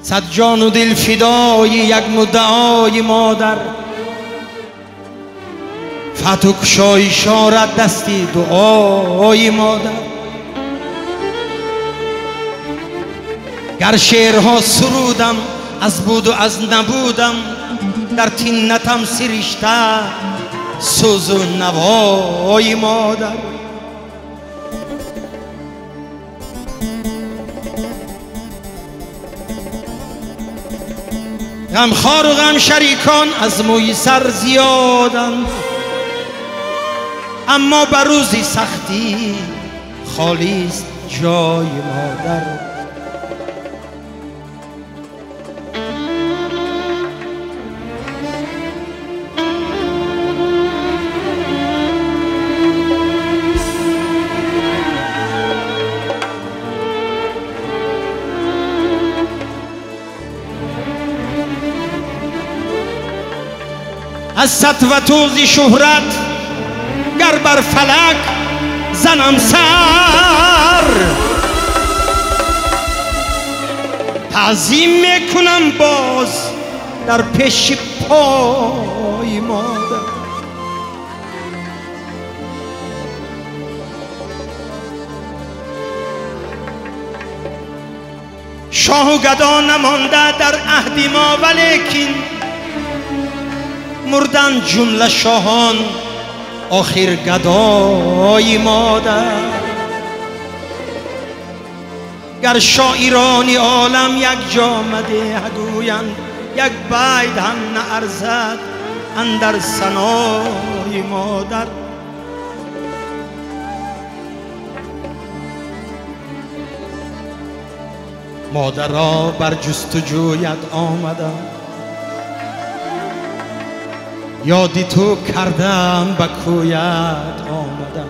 صد جان و دل فدای یک مدعای مادر، فتح و گشای اشارت دستی دعای مادر. گر شعرها سرودم از بود و از نبودم، در تینتم سرشته سوز و نوای مادر. غمخوار و غم شریکان از موی سر زیادند، اما بر روزی سختی خالی است جای مادر. از سطوة و توز شهرت گر بر فلک زنم سر، تعظیم میکنم باز در پیش پای مادر. شاه و گدا نمانده در عهد ما، ولیکن مردن جمله شاهان آخر گدای مادر. گر شاعران عالم یک جا مده گویند، یک بیت هم نارزد اندر ثنای مادر. مادرها بر جستجویت آمدم، یادی تو کردم به کویت آمدم.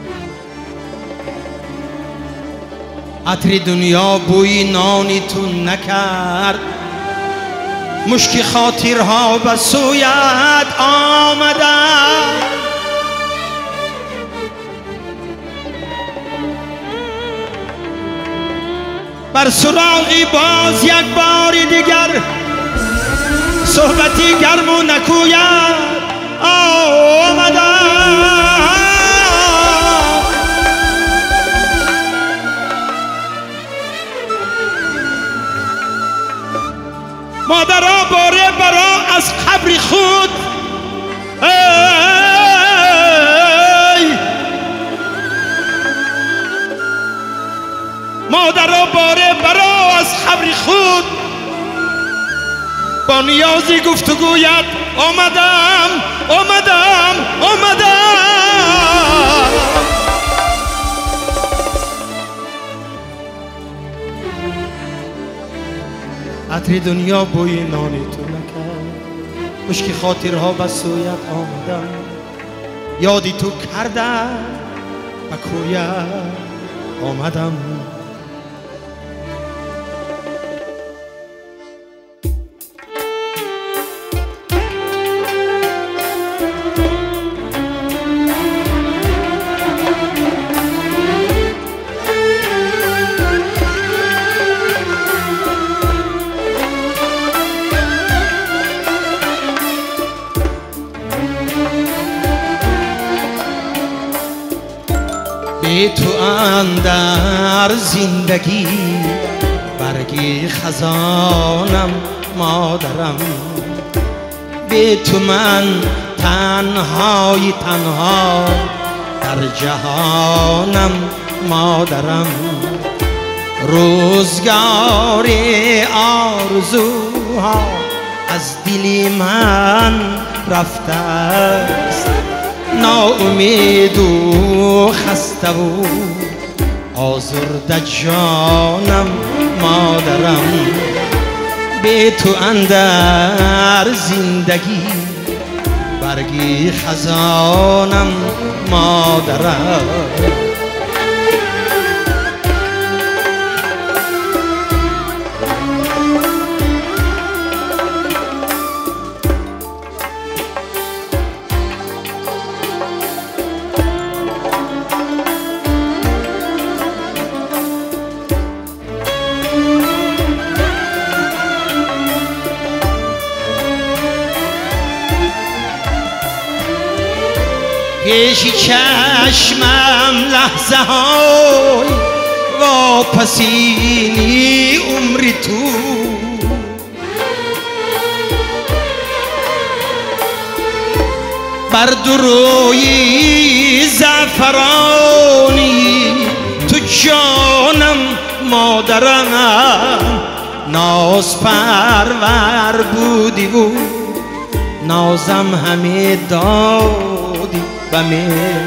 عطر دنیا بوی نانی تو نکرد، مشک خاطرها به سویت آمدم. بر سراغی باز یک بار دیگر، صحبتی گرم و نکوید آمدم. مادرها باره برا از قبر خود، مادرها باره برا از قبر خود، با نیازی گفتگویت آمدم آمدم آمدم. عطر دنیا بوی نانی تو نکرد، مشک خاطرها به سویت آمدم. یادی تو کردم به کویت آمدم. به تو اندر زندگی برگی خزانم مادرم، به تو من تنهای تنها در جهانم مادرم. روزگار آرزوها از دل من رفته است، ناامید و خسته و آزرده جانم مادرم. به تو اندر زندگی برگی خزانم مادرم. پیشی چشمم لحظه های واپسینی عمری تو بر دروی زعفرانی تو جانم مادرم ناز پرور بودی و نازم همه دادی بمه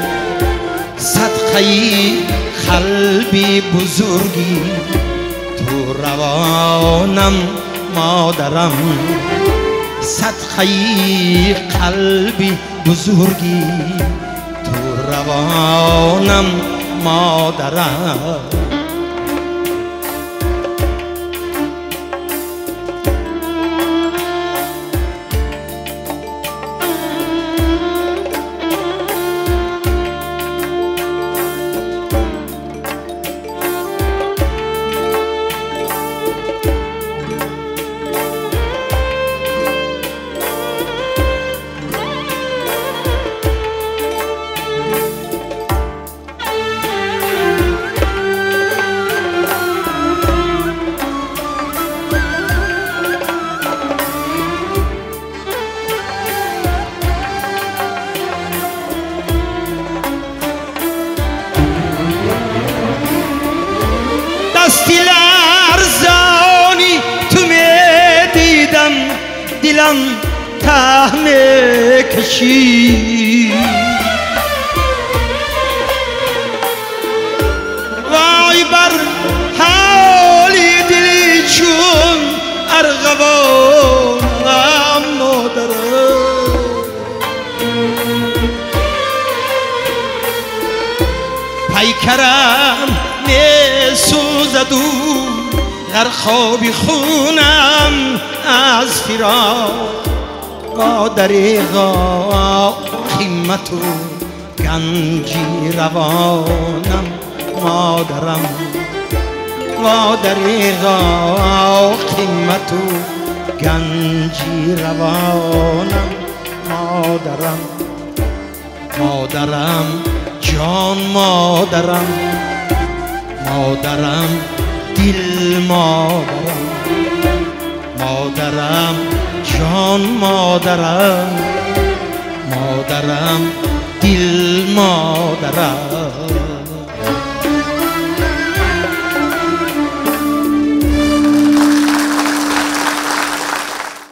صدقه‌ی قلبی بزرگی تو روانم مادرم صدقه‌ی قلبی بزرگی تو روانم مادرم دستی لرزانی تو میدیدم دلم ته میکشید وای بر حالی دلی چون ارغوانم مادرم پیکرم سوزد و در خوابی خونم از فراق با دریغا قیمت و گنجی روانم مادرم با دریغا قیمت و گنجی روانم مادرم مادرم جان مادرم مادرم دل مادرم مادرم جان مادرم مادرم دل مادرم